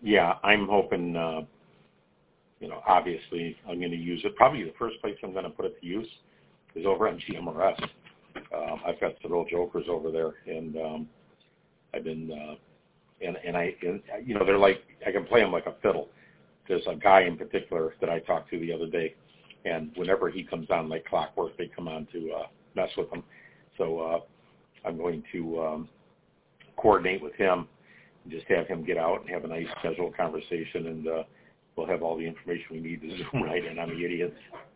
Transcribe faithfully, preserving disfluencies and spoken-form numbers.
yeah, I'm hoping, uh, you know, obviously I'm going to use it. Probably the first place I'm going to put it to use is over on G M R S. Um, I've got several jokers over there, and um, I've been, uh, and, and I, and, you know, they're like, I can play them like a fiddle. There's a guy in particular that I talked to the other day, and whenever he comes on like clockwork, they come on to uh, mess with him. So uh, I'm going to um, coordinate with him and just have him get out and have a nice casual conversation, and uh, we'll have all the information we need to zoom right in on the idiots.